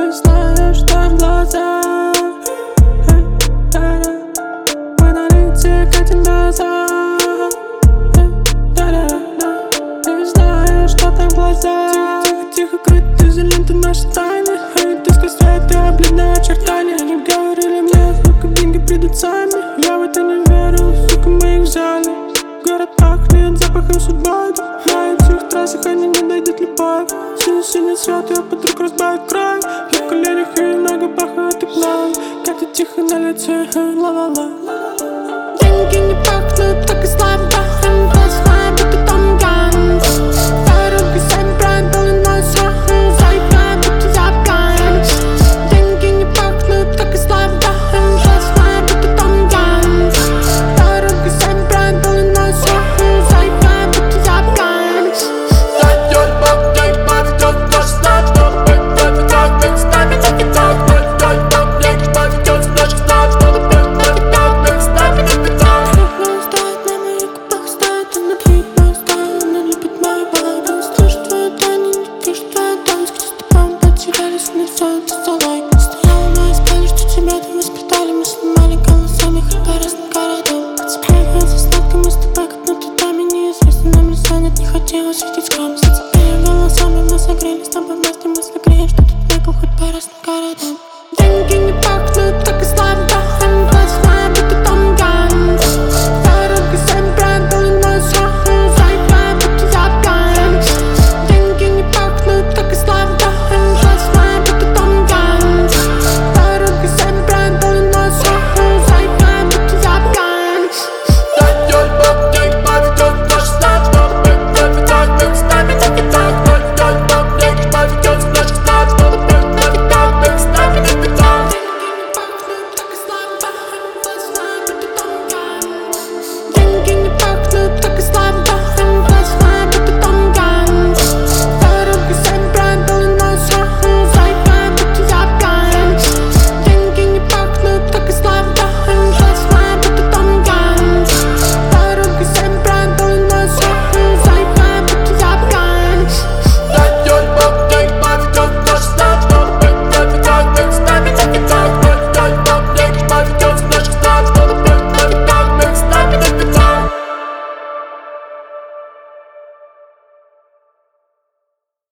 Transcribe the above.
не знаю, что в глазах. Мы на лице катим глаза. Не знаю, что там в глазах. Тихо, крыты изоленты наши тайны. Диско свет и бледные очертания. Они говорили мне, сука, деньги придут сами. Я в это не верил, сука, мы их взяли. Город пахнет запахом судьбы. На этих трассах они не дойдут любовь. Синий свет, я подруг разбавит кровь. Я в коленях и на губах это плавь. Как-то тихо на лице, ла-ла-ла. Деньги не пахнут, как и слава. Глаза, будто Том Ганс. Дорога 7 правил, но сраху. Заиграй, будто я Ганс. Деньги не пахнут, как и слава. Глаза, будто Том Ганс. Дорога 7 правил, но сраху. Заиграй, будто я Ганс. Дает Бог, ей поведет наш знак. Чтобы быть так, ведь с нами так и так. Дает Бог, ей поведет в наших снах. Чтобы быть так, ведь с нами так и так. Стоит на моих губах, стоит она твои глаза. Она любит мои вайбы. Слышит твою тайну, не пишет твою танец. Где с тобой потерялись, на все это столой. Стояла моя спальня, что тебя там воспитали. Мы снимали голосами, хоть по разным городам. Подцепляется сладко, мы с тобой как на татами. Неизвестно, нам лица нет, не хотелось видеть скам. Зацепили голосами, мы согрелись с тобой вместе. Мы согреем, что тут бегал хоть по разным городам.